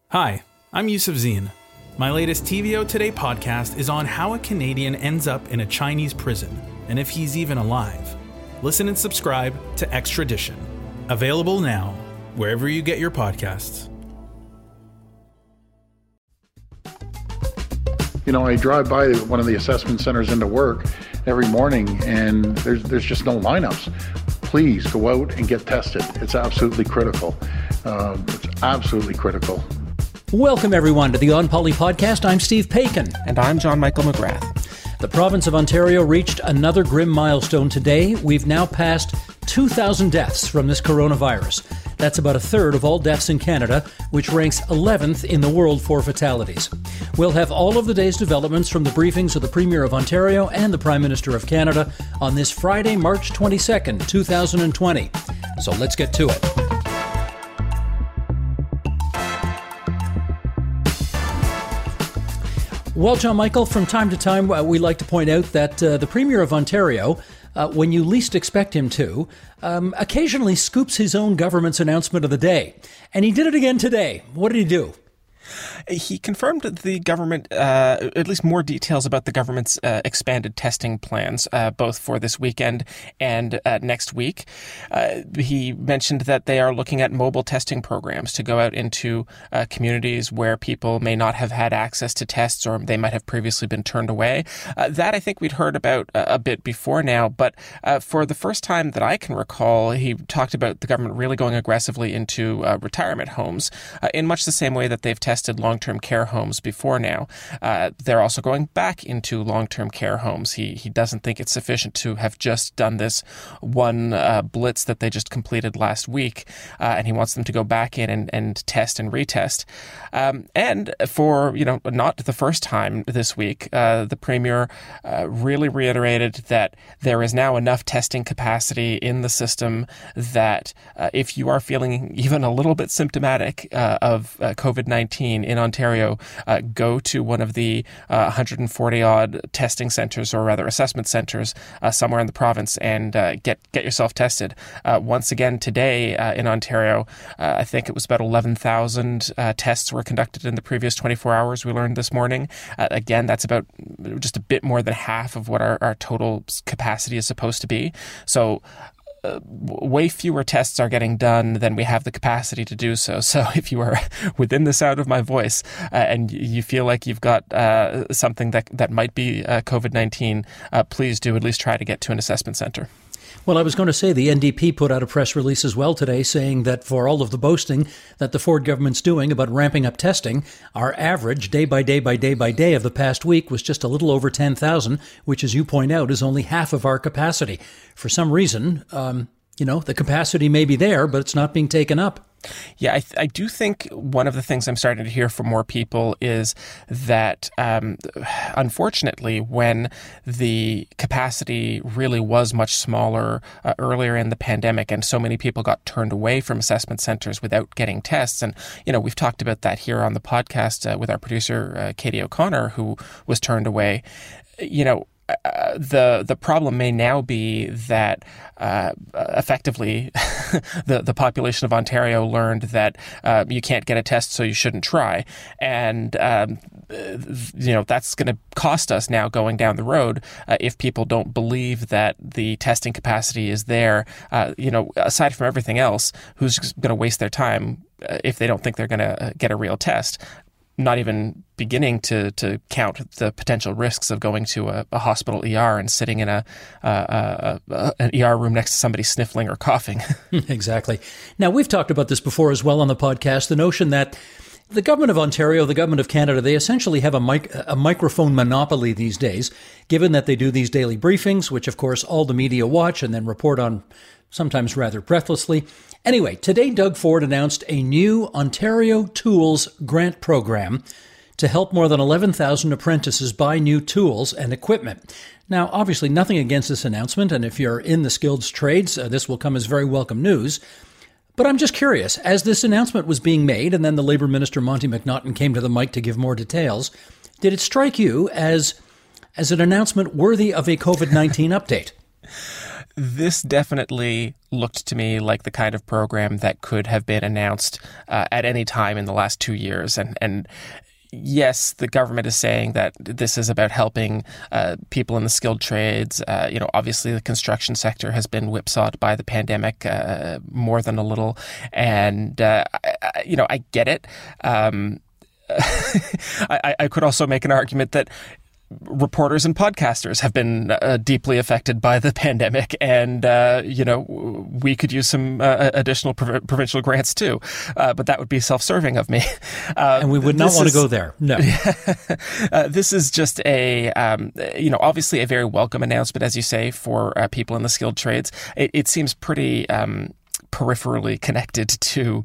Hi, I'm Yusuf Zine. My latest TVO Today podcast is on how a Canadian ends up in a Chinese prison, and if he's even alive. Listen and subscribe to Extradition. Available now, wherever you get your podcasts. You know, I drive by one of the assessment centers into work every morning, and there's just no lineups. Please go out and get tested. It's absolutely critical. It's absolutely critical. Welcome, everyone, to the On Poly podcast. I'm Steve Paikin. And I'm John Michael McGrath. The province of Ontario reached another grim milestone today. We've now passed 2,000 deaths from this coronavirus. That's about a third of all deaths in Canada, which ranks 11th in the world for fatalities. We'll have all of the day's developments from the briefings of the Premier of Ontario and the Prime Minister of Canada on this Friday, March 22nd, 2020. So let's get to it. Well, John Michael, from time to time, we like to point out that the Premier of Ontario, when you least expect him to, occasionally scoops his own government's announcement of the day. And he did it again today. What did he do? He confirmed the government, at least more details about the government's expanded testing plans, both for this weekend and next week. He mentioned that they are looking at mobile testing programs to go out into communities where people may not have had access to tests or they might have previously been turned away. That I think we'd heard about a bit before now, but for the first time that I can recall, he talked about the government really going aggressively into retirement homes in much the same way that they've tested long-term care homes before now. They're also going back into long-term care homes. He doesn't think it's sufficient to have just done this one blitz that they just completed last week, and he wants them to go back in and test and retest. And for, not the first time this week, the Premier really reiterated that there is now enough testing capacity in the system that if you are feeling even a little bit symptomatic of COVID-19 in Ontario, go to one of the 140-odd testing centres, or rather assessment centres, somewhere in the province and get yourself tested. Once again today in Ontario, I think it was about 11,000 tests were conducted in the previous 24 hours, we learned this morning. Again, that's about just a bit more than half of what our total capacity is supposed to be. So way fewer tests are getting done than we have the capacity to do so. So if you are within the sound of my voice and you feel like you've got something that might be COVID-19, please do at least try to get to an assessment centre. Well, I was going to say the NDP put out a press release as well today saying that for all of the boasting that the Ford government's doing about ramping up testing, our average day by day by day by day of the past week was just a little over 10,000, which, as you point out, is only half of our capacity. For some reason, the capacity may be there, but it's not being taken up. Yeah, I do think one of the things I'm starting to hear from more people is that, unfortunately, when the capacity really was much smaller earlier in the pandemic and so many people got turned away from assessment centres without getting tests, and, we've talked about that here on the podcast with our producer, Katie O'Connor, who was turned away, the problem may now be that effectively the population of Ontario learned that you can't get a test, so you shouldn't try, and that's going to cost us now going down the road if people don't believe that the testing capacity is there. Aside from everything else, who's going to waste their time if they don't think they're going to get a real test? Not even beginning to count the potential risks of going to a hospital ER and sitting in an ER room next to somebody sniffling or coughing. Exactly. Now, we've talked about this before as well on the podcast, the notion that the government of Ontario, the government of Canada, they essentially have a microphone monopoly these days, given that they do these daily briefings, which, of course, all the media watch and then report on sometimes rather breathlessly. Anyway, today Doug Ford announced a new Ontario Tools grant program to help more than 11,000 apprentices buy new tools and equipment. Now, obviously, nothing against this announcement, and if you're in the skilled trades, this will come as very welcome news. But I'm just curious, as this announcement was being made, and then the Labour Minister Monty McNaughton came to the mic to give more details, did it strike you as an announcement worthy of a COVID-19 update? this definitely looked to me like the kind of program that could have been announced at any time in the last 2 years. And yes, the government is saying that this is about helping people in the skilled trades. Obviously the construction sector has been whipsawed by the pandemic more than a little. And, I get it. I could also make an argument that reporters and podcasters have been deeply affected by the pandemic, and we could use some additional provincial grants too, but that would be self-serving of me. And we would not want to go there. No. This is just obviously a very welcome announcement, as you say, for people in the skilled trades. It seems pretty peripherally connected to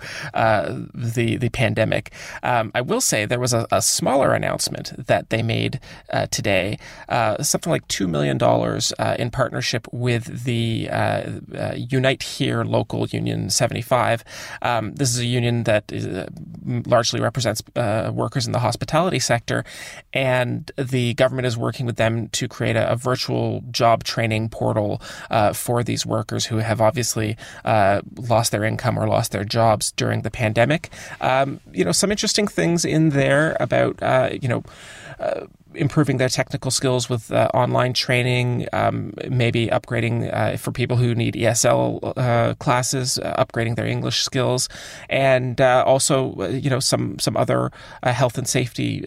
the pandemic. I will say there was a smaller announcement that they made today, something like $2 million in partnership with the Unite Here local Union 75. This is a union that largely represents workers in the hospitality sector, and the government is working with them to create a virtual job training portal for these workers who have obviously lost their income or lost their jobs during the pandemic. Some interesting things in there about, improving their technical skills with online training, maybe upgrading for people who need ESL classes, upgrading their English skills, and also, some other health and safety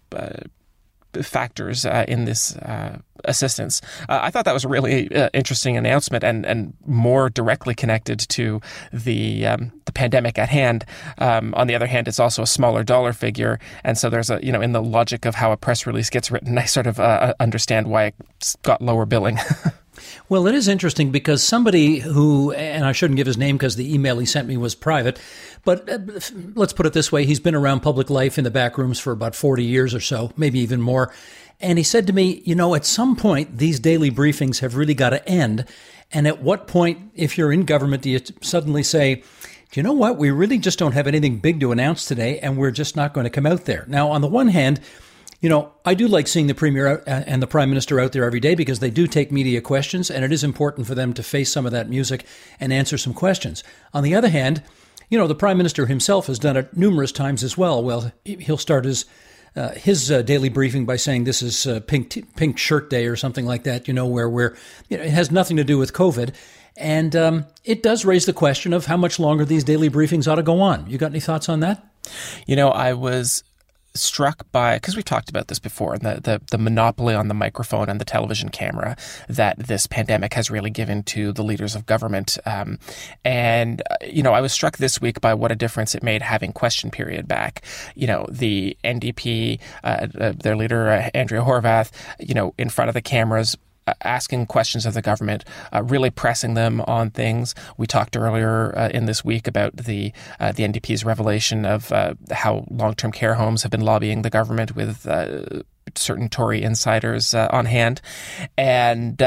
factors in this assistance. I thought that was a really interesting announcement and more directly connected to the pandemic at hand. On the other hand, it's also a smaller dollar figure, and so there's in the logic of how a press release gets written, I sort of understand why it's got lower billing. Well, it is interesting because somebody who, and I shouldn't give his name because the email he sent me was private, but let's put it this way. He's been around public life in the back rooms for about 40 years or so, maybe even more. And he said to me, at some point, these daily briefings have really got to end. And at what point, if you're in government, do you suddenly say, do you know what? We really just don't have anything big to announce today, and we're just not going to come out there. Now, on the one hand, I do like seeing the Premier and the Prime Minister out there every day because they do take media questions, and it is important for them to face some of that music and answer some questions. On the other hand, the Prime Minister himself has done it numerous times as well. Well, he'll start his daily briefing by saying this is pink shirt day or something like that, where it has nothing to do with COVID. And it does raise the question of how much longer these daily briefings ought to go on. You got any thoughts on that? I was struck by, because we've talked about this before, the monopoly on the microphone and the television camera that this pandemic has really given to the leaders of government. And I was struck this week by what a difference it made having question period back. The NDP, their leader, Andrea Horwath, in front of the cameras, asking questions of the government, really pressing them on things. We talked earlier in this week about the NDP's revelation of how long-term care homes have been lobbying the government with certain Tory insiders on hand. And,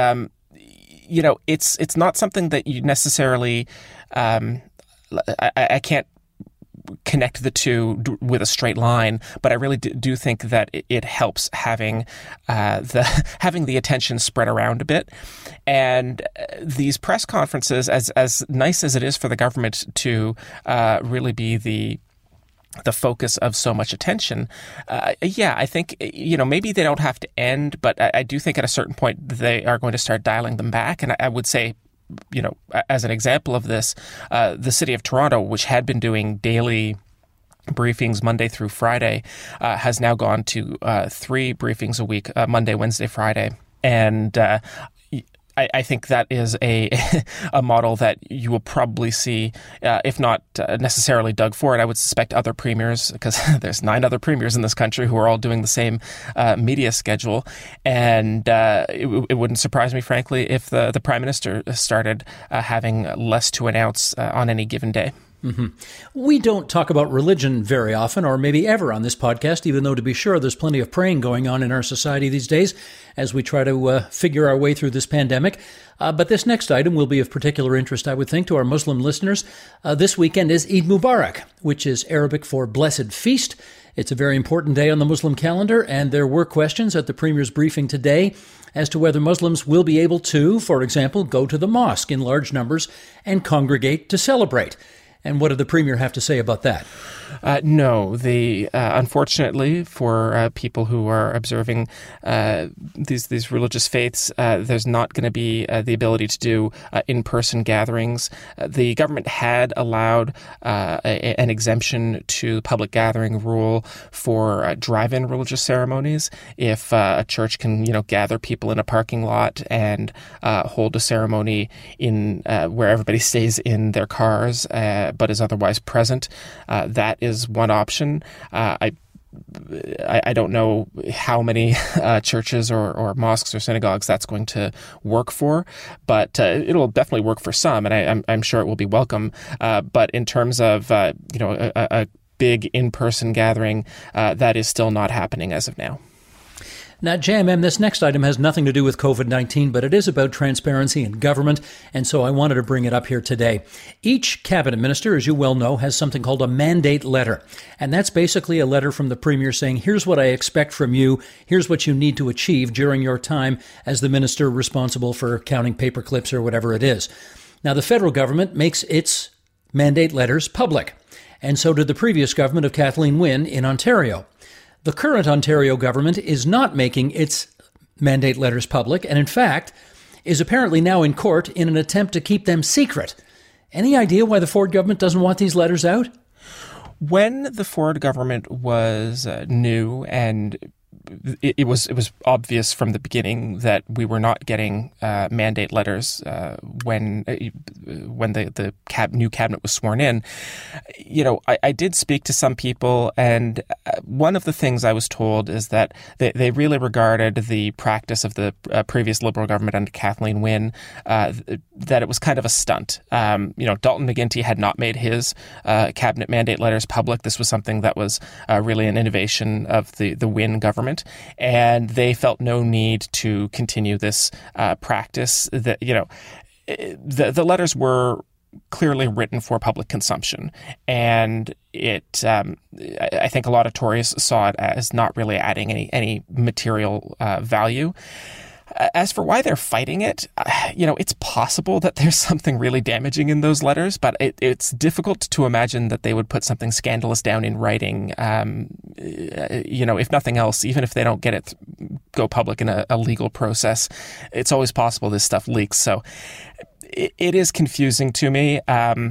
it's not something that you necessarily, I can't connect the two with a straight line, but I really do think that it helps having the attention spread around a bit. And these press conferences, as nice as it is for the government to really be the focus of so much attention, I think, maybe they don't have to end, but I do think at a certain point they are going to start dialing them back. And I would say, as an example of this, the City of Toronto, which had been doing daily briefings Monday through Friday, has now gone to 3 briefings a week, Monday, Wednesday, Friday. And I think that is a model that you will probably see, if not necessarily Doug Ford. I would suspect other premiers, because there's 9 other premiers in this country who are all doing the same media schedule. And it wouldn't surprise me, frankly, if the Prime Minister started having less to announce on any given day. We don't talk about religion very often, or maybe ever on this podcast, even though, to be sure, there's plenty of praying going on in our society these days as we try to figure our way through this pandemic. But this next item will be of particular interest, I would think, to our Muslim listeners. This weekend is Eid Mubarak, which is Arabic for Blessed Feast. It's a very important day on the Muslim calendar, and there were questions at the Premier's briefing today as to whether Muslims will be able to, for example, go to the mosque in large numbers and congregate to celebrate. And what did the Premier have to say about that? No, unfortunately for people who are observing these religious faiths, there's not going to be the ability to do in-person gatherings. The government had allowed an exemption to the public gathering rule for drive-in religious ceremonies. If a church can, gather people in a parking lot and hold a ceremony in where everybody stays in their cars, but is otherwise present, that is one option. I don't know how many churches or mosques or synagogues that's going to work for, but it'll definitely work for some, and I'm sure it will be welcome. But in terms of a big in-person gathering, that is still not happening as of now. Now, JMM, this next item has nothing to do with COVID-19, but it is about transparency in government, and so I wanted to bring it up here today. Each cabinet minister, as you well know, has something called a mandate letter, and that's basically a letter from the Premier saying, here's what I expect from you, here's what you need to achieve during your time as the minister responsible for counting paper clips or whatever it is. Now, the federal government makes its mandate letters public, and so did the previous government of Kathleen Wynne in Ontario. The current Ontario government is not making its mandate letters public, and in fact, is apparently now in court in an attempt to keep them secret. Any idea why the Ford government doesn't want these letters out? When the Ford government was new, and it was obvious from the beginning that we were not getting mandate letters when the new cabinet was sworn in. I did speak to some people, and one of the things I was told is that they really regarded the practice of the previous Liberal government under Kathleen Wynne, that it was kind of a stunt. Dalton McGuinty had not made his cabinet mandate letters public. This was something that was really an innovation of the Wynne government. And they felt no need to continue this practice. That the letters were clearly written for public consumption, and I think a lot of Tories saw it as not really adding any material value. As for why they're fighting it, it's possible that there's something really damaging in those letters, but it's difficult to imagine that they would put something scandalous down in writing. If nothing else, even if they don't get it go public in a legal process, it's always possible this stuff leaks. So it is confusing to me.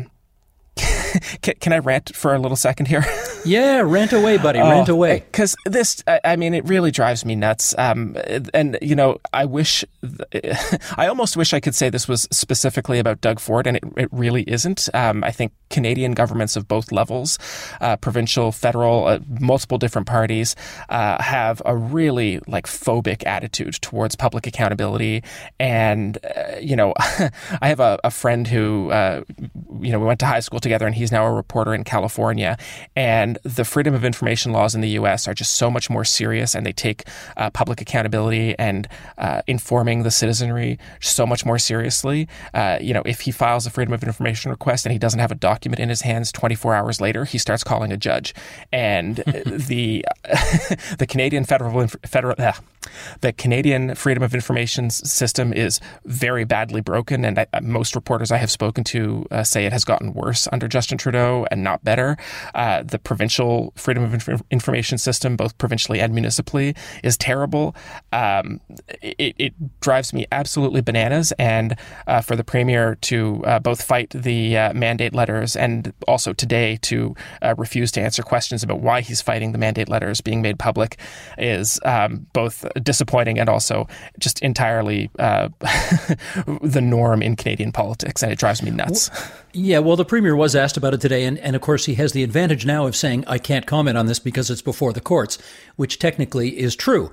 Can I rant for a little second here? Yeah, rant away, buddy. Rant away. Because this, it really drives me nuts. I almost wish I could say this was specifically about Doug Ford, and it really isn't. I think Canadian governments of both levels, provincial, federal, multiple different parties, have a really phobic attitude towards public accountability. And, I have a friend who, we went to high school together, and he's now a reporter in California. And the freedom of information laws in the U.S. are just so much more serious, and they take public accountability and informing the citizenry so much more seriously. If he files a freedom of information request and he doesn't have a document in his hands 24 hours later, he starts calling a judge. And the Canadian the Canadian freedom of information system is very badly broken, and most reporters I have spoken to say it has gotten worse under Justin Trudeau and not better. The provincial freedom of information system, both provincially and municipally, is terrible. It drives me absolutely bananas, and for the Premier to both fight the mandate letters and also today to refuse to answer questions about why he's fighting the mandate letters being made public is both disappointing and also just entirely the norm in Canadian politics, and it drives me nuts. Yeah, well, the Premier was asked about it today, and of course he has the advantage now of saying, I can't comment on this because it's before the courts, which technically is true.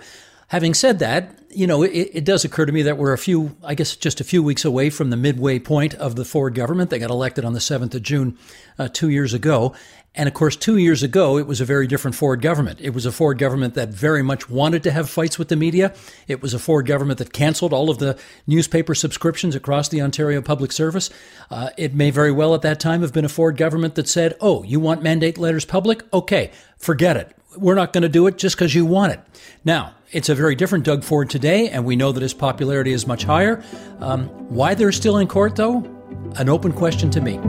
Having said that, it does occur to me that we're just a few weeks away from the midway point of the Ford government. They got elected on the 7th of June 2 years ago. And of course, 2 years ago, it was a very different Ford government. It was a Ford government that very much wanted to have fights with the media. It was a Ford government that canceled all of the newspaper subscriptions across the Ontario Public Service. It may very well at that time have been a Ford government that said, oh, you want mandate letters public? Okay, forget it. We're not going to do it just because you want it. Now, it's a very different Doug Ford today, and we know that his popularity is much higher. Why they're still in court, though? An open question to me.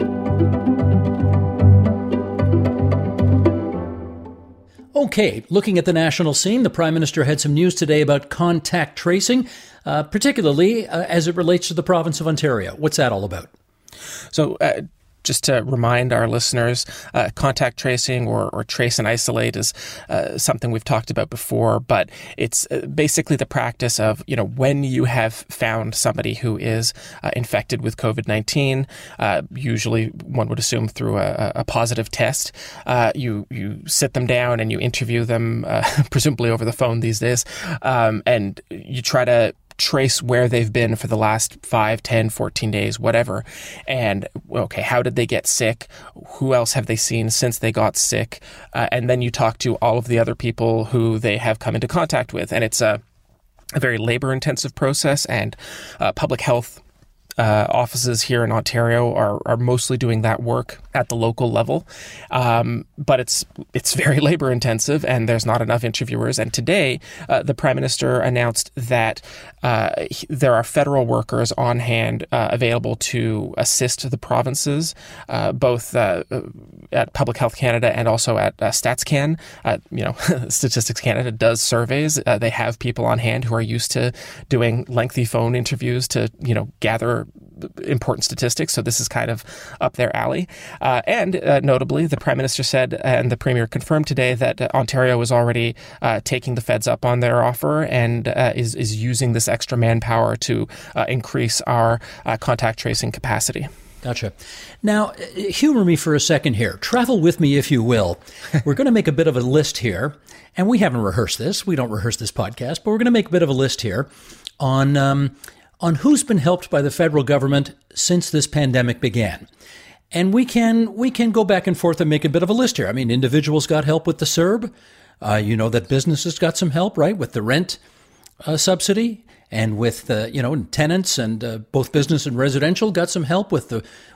Okay, looking at the national scene, the Prime Minister had some news today about contact tracing, particularly as it relates to the province of Ontario. What's that all about? So, just to remind our listeners, contact tracing or trace and isolate is something we've talked about before, but it's basically the practice of, when you have found somebody who is infected with COVID-19, usually one would assume through a positive test, you sit them down and you interview them, presumably over the phone these days, and you try to trace where they've been for the last 5, 10, 14 days, whatever. And, okay, how did they get sick? Who else have they seen since they got sick? And then you talk to all of the other people who they have come into contact with. And it's a very labor-intensive process, and public health offices here in Ontario are mostly doing that work at the local level. But it's very labor intensive, and there's not enough interviewers. And today, the Prime Minister announced that there are federal workers on hand available to assist the provinces, both at Public Health Canada and also at StatsCan. Statistics Canada does surveys. They have people on hand who are used to doing lengthy phone interviews to, gather important statistics. So this is kind of up their alley. And notably, the Prime Minister said, and the Premier confirmed today, that Ontario is already taking the feds up on their offer and is using this extra manpower to increase our contact tracing capacity. Gotcha. Now, humor me for a second here. Travel with me, if you will. We're going to make a bit of a list here, and we haven't rehearsed this. We don't rehearse this podcast, but we're going to make a bit of a list here on who's been helped by the federal government since this pandemic began. And we can go back and forth and make a bit of a list here. I mean, individuals got help with the CERB. That businesses got some help, right, with the rent subsidy. And with tenants and both business and residential got some help with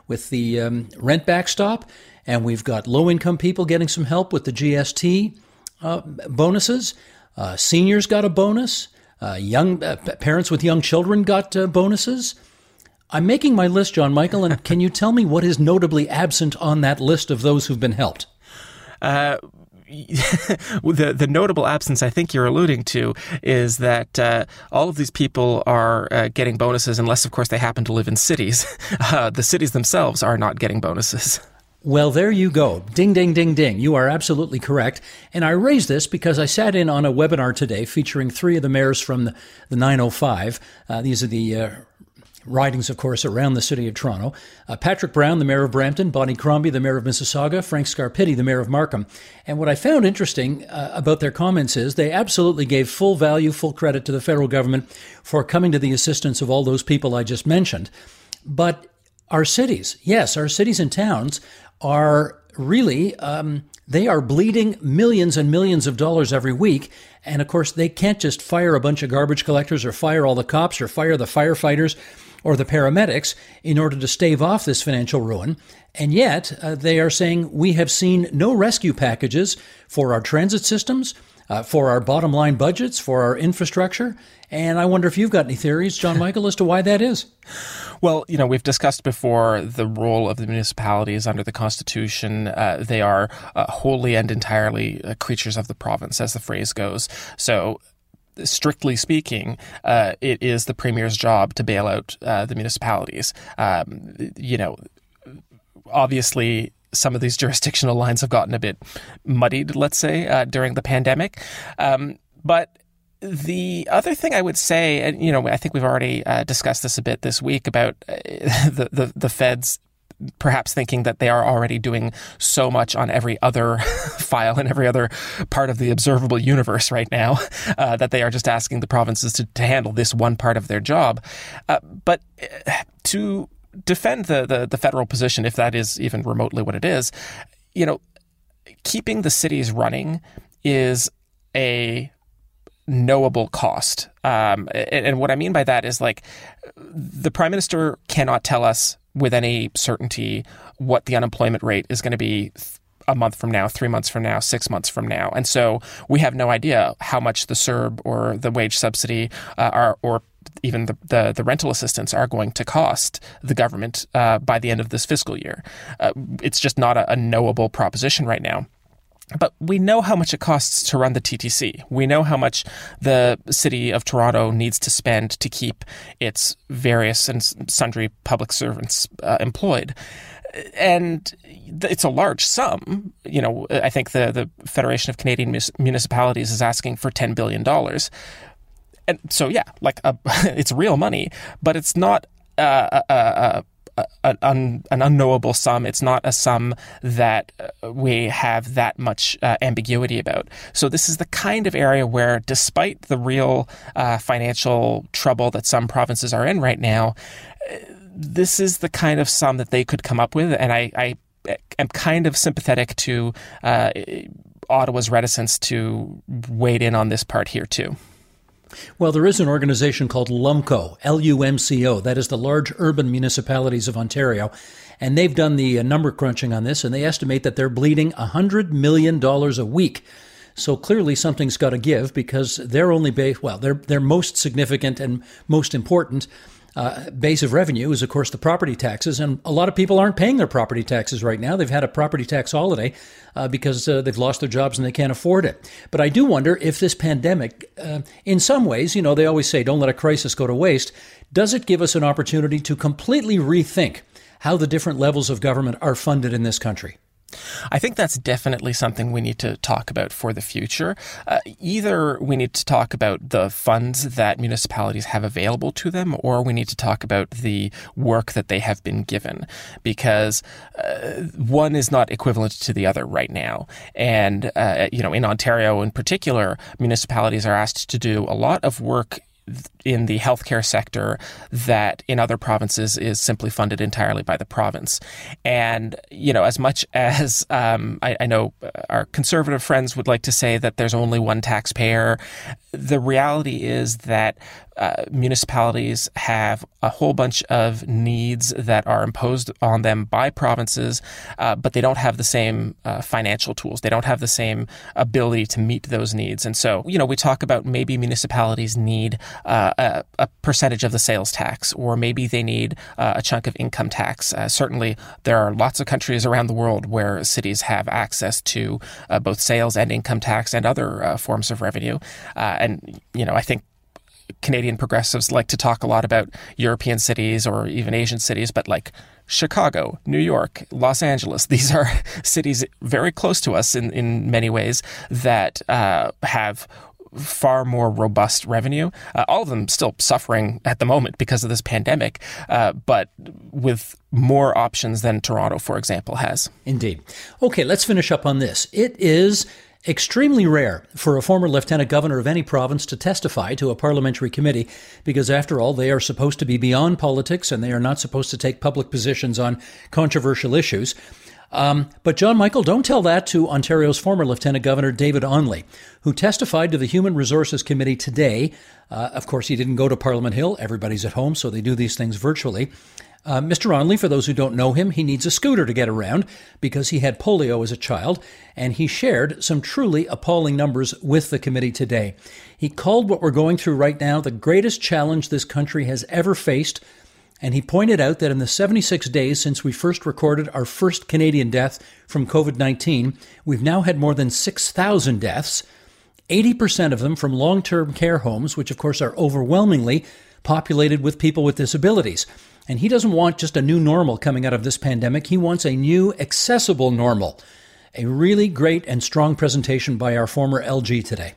the rent backstop, and we've got low-income people getting some help with the GST bonuses. Seniors got a bonus. Young parents with young children got bonuses. I'm making my list, John Michael, and can you tell me what is notably absent on that list of those who've been helped? The notable absence I think you're alluding to is that all of these people are getting bonuses unless, of course, they happen to live in cities. The cities themselves are not getting bonuses. Well, there you go. Ding, ding, ding, ding. You are absolutely correct. And I raise this because I sat in on a webinar today featuring 3 of the mayors from the 905. These are the ridings, of course, around the city of Toronto. Patrick Brown, the mayor of Brampton, Bonnie Crombie, the mayor of Mississauga, Frank Scarpitti, the mayor of Markham. And what I found interesting about their comments is they absolutely gave full value, full credit to the federal government for coming to the assistance of all those people I just mentioned. But our cities, yes, our cities and towns are really, they are bleeding millions and millions of dollars every week. And of course, they can't just fire a bunch of garbage collectors or fire all the cops or fire the firefighters or the paramedics in order to stave off this financial ruin. And yet, they are saying we have seen no rescue packages for our transit systems, for our bottom line budgets, for our infrastructure. And I wonder if you've got any theories, John Michael, as to why that is. Well, we've discussed before the role of the municipalities under the Constitution. They are wholly and entirely creatures of the province, as the phrase goes. So, strictly speaking, it is the Premier's job to bail out the municipalities. Obviously, some of these jurisdictional lines have gotten a bit muddied, let's say, during the pandemic. But the other thing I would say, and I think we've already discussed this a bit this week about the feds perhaps thinking that they are already doing so much on every other file and every other part of the observable universe right now that they are just asking the provinces to handle this one part of their job. But to defend the federal position, if that is even remotely what it is, keeping the cities running is a knowable cost. And what I mean by that is, like, the Prime Minister cannot tell us with any certainty what the unemployment rate is going to be a month from now, 3 months from now, 6 months from now. And so we have no idea how much the CERB or the wage subsidy or even the rental assistance are going to cost the government by the end of this fiscal year. It's just not a knowable proposition right now. But we know how much it costs to run the TTC. We know how much the City of Toronto needs to spend to keep its various and sundry public servants employed. And it's a large sum. I think the Federation of Canadian Municipalities is asking for $10 billion. And so, yeah, it's real money, but it's not an unknowable sum. It's not a sum that we have that much ambiguity about. So this is the kind of area where, despite the real financial trouble that some provinces are in right now, this is the kind of sum that they could come up with. And I am kind of sympathetic to Ottawa's reticence to wade in on this part here too. Well, there is an organization called LUMCO, L-U-M-C-O. That is the Large Urban Municipalities of Ontario. And they've done the number crunching on this, and they estimate that they're bleeding $100 million a week. So clearly something's got to give, because they're only their most significant and most important base of revenue is, of course, the property taxes. And a lot of people aren't paying their property taxes right now. They've had a property tax holiday because they've lost their jobs and they can't afford it. But I do wonder if this pandemic, in some ways, they always say, don't let a crisis go to waste. Does it give us an opportunity to completely rethink how the different levels of government are funded in this country? I think that's definitely something we need to talk about for the future. Either we need to talk about the funds that municipalities have available to them, or we need to talk about the work that they have been given, because one is not equivalent to the other right now. And, in Ontario in particular, municipalities are asked to do a lot of work in the healthcare sector that in other provinces is simply funded entirely by the province. And, as much as I know our conservative friends would like to say that there's only one taxpayer, the reality is that municipalities have a whole bunch of needs that are imposed on them by provinces, but they don't have the same financial tools. They don't have the same ability to meet those needs. And so, we talk about maybe municipalities need a percentage of the sales tax, or maybe they need a chunk of income tax. Certainly, there are lots of countries around the world where cities have access to both sales and income tax and other forms of revenue. And, I think Canadian progressives like to talk a lot about European cities or even Asian cities, but like Chicago, New York, Los Angeles, these are cities very close to us in many ways that have far more robust revenue. All of them still suffering at the moment because of this pandemic, but with more options than Toronto, for example, has. Indeed. Okay, let's finish up on this. It is extremely rare for a former lieutenant governor of any province to testify to a parliamentary committee, because after all, they are supposed to be beyond politics and they are not supposed to take public positions on controversial issues. But John Michael, don't tell that to Ontario's former Lieutenant Governor David Onley, who testified to the Human Resources Committee today. Of course, he didn't go to Parliament Hill. Everybody's at home, so they do these things virtually. Mr. Onley, for those who don't know him, he needs a scooter to get around because he had polio as a child, and he shared some truly appalling numbers with the committee today. He called what we're going through right now the greatest challenge this country has ever faced, and he pointed out that in the 76 days since we first recorded our first Canadian death from COVID-19, we've now had more than 6,000 deaths, 80% of them from long-term care homes, which of course are overwhelmingly populated with people with disabilities. And he doesn't want just a new normal coming out of this pandemic. He wants a new, accessible normal. A really great and strong presentation by our former LG today.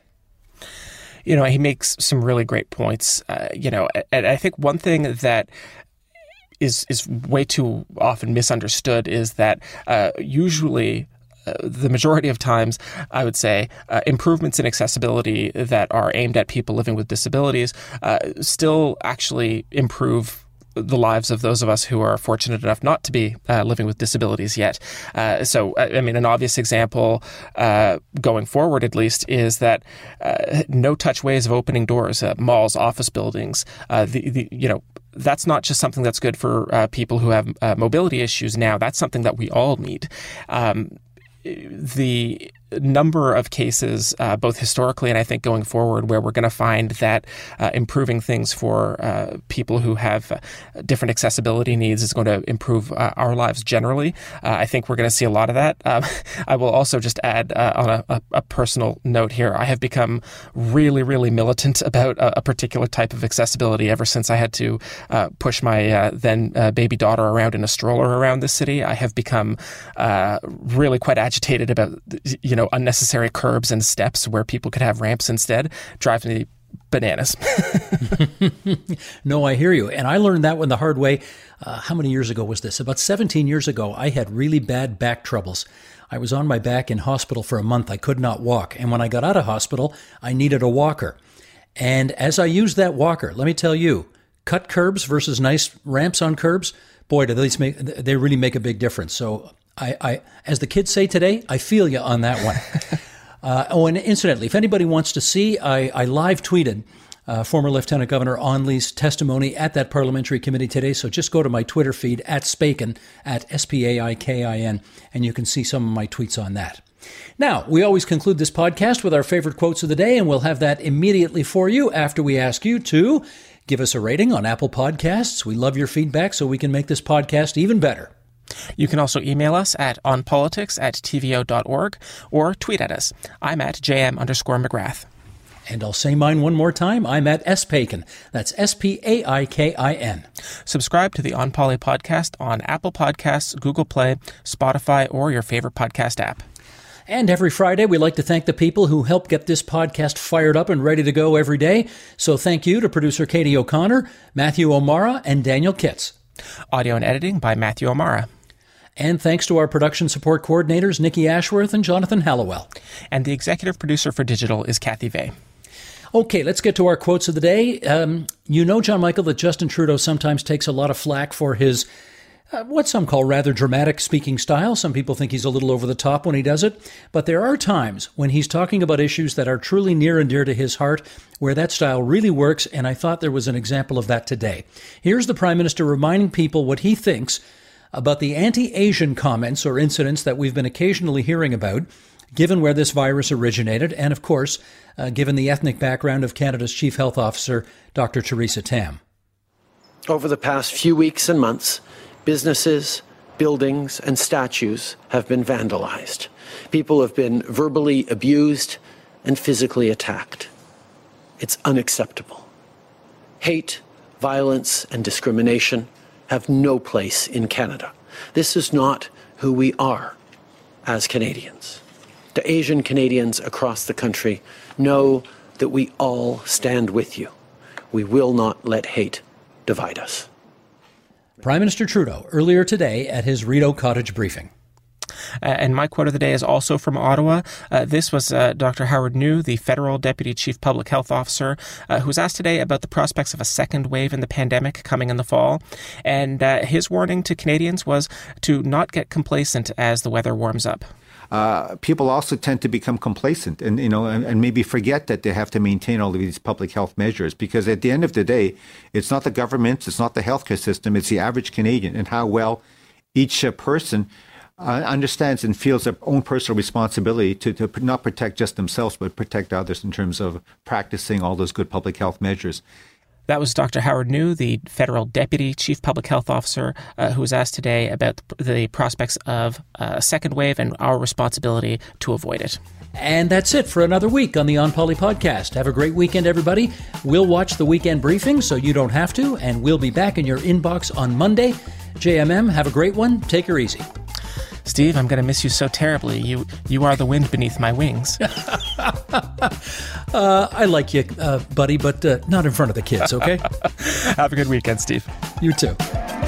He makes some really great points. And I think one thing that is way too often misunderstood is that usually the majority of times, I would say, improvements in accessibility that are aimed at people living with disabilities still actually improve the lives of those of us who are fortunate enough not to be living with disabilities yet. So, I mean, an obvious example going forward, at least, is that no-touch ways of opening doors, malls, office buildings, that's not just something that's good for people who have mobility issues now. That's something that we all need. The number of cases, both historically and I think going forward, where we're going to find that improving things for people who have different accessibility needs is going to improve our lives generally. I think we're going to see a lot of that. I will also just add on a personal note here, I have become really, really militant about a particular type of accessibility ever since I had to push my then baby daughter around in a stroller around the city. I have become really quite agitated about, unnecessary curbs and steps where people could have ramps instead. Drives me bananas. No, I hear you. And I learned that one the hard way. How many years ago was this? About 17 years ago, I had really bad back troubles. I was on my back in hospital for a month. I could not walk. And when I got out of hospital, I needed a walker. And as I used that walker, let me tell you, cut curbs versus nice ramps on curbs, boy, they really make a big difference. So I, as the kids say today, I feel you on that one. And incidentally, if anybody wants to see, I live tweeted former Lieutenant Governor Onley's testimony at that parliamentary committee today. So just go to my Twitter feed at Spaikin, at S-P-A-I-K-I-N, and you can see some of my tweets on that. Now, we always conclude this podcast with our favorite quotes of the day, and we'll have that immediately for you after we ask you to give us a rating on Apple Podcasts. We love your feedback so we can make this podcast even better. You can also email us at onpolitics@tvo.org or tweet at us. I'm at JM_McGrath. And I'll say mine one more time. I'm at Spaikin. That's S-P-A-I-K-I-N. Subscribe to the On Poly podcast on Apple Podcasts, Google Play, Spotify, or your favorite podcast app. And every Friday, we like to thank the people who help get this podcast fired up and ready to go every day. So thank you to producer Katie O'Connor, Matthew O'Mara, and Daniel Kitts. Audio and editing by Matthew O'Mara. And thanks to our production support coordinators, Nikki Ashworth and Jonathan Hallowell. And the executive producer for digital is Kathy Vey. Okay, let's get to our quotes of the day. John Michael, that Justin Trudeau sometimes takes a lot of flack for his what some call rather dramatic speaking style. Some people think he's a little over the top when he does it. But there are times when he's talking about issues that are truly near and dear to his heart where that style really works, and I thought there was an example of that today. Here's the Prime Minister reminding people what he thinks about the anti-Asian comments or incidents that we've been occasionally hearing about, given where this virus originated, and of course, given the ethnic background of Canada's Chief Health Officer, Dr. Theresa Tam. Over the past few weeks and months, businesses, buildings, and statues have been vandalized. People have been verbally abused and physically attacked. It's unacceptable. Hate, violence, and discrimination have no place in Canada. This is not who we are as Canadians. The Asian Canadians across the country know that we all stand with you. We will not let hate divide us. Prime Minister Trudeau earlier today at his Rideau Cottage briefing. And my quote of the day is also from Ottawa. This was Dr. Howard New, the Federal Deputy Chief Public Health Officer, who was asked today about the prospects of a second wave in the pandemic coming in the fall. And his warning to Canadians was to not get complacent as the weather warms up. People also tend to become complacent and maybe forget that they have to maintain all of these public health measures, because at the end of the day, it's not the government, it's not the healthcare system, it's the average Canadian and how well each person understands and feels their own personal responsibility to not protect just themselves, but protect others in terms of practicing all those good public health measures. That was Dr. Howard New, the Federal Deputy Chief Public Health Officer, who was asked today about the prospects of a second wave and our responsibility to avoid it. And that's it for another week on the On Poly podcast. Have a great weekend, everybody. We'll watch the weekend briefing so you don't have to, and we'll be back in your inbox on Monday. JMM, have a great one. Take her easy. Steve, I'm going to miss you so terribly. You are the wind beneath my wings. I like you, buddy, but not in front of the kids, okay? Have a good weekend, Steve. You too.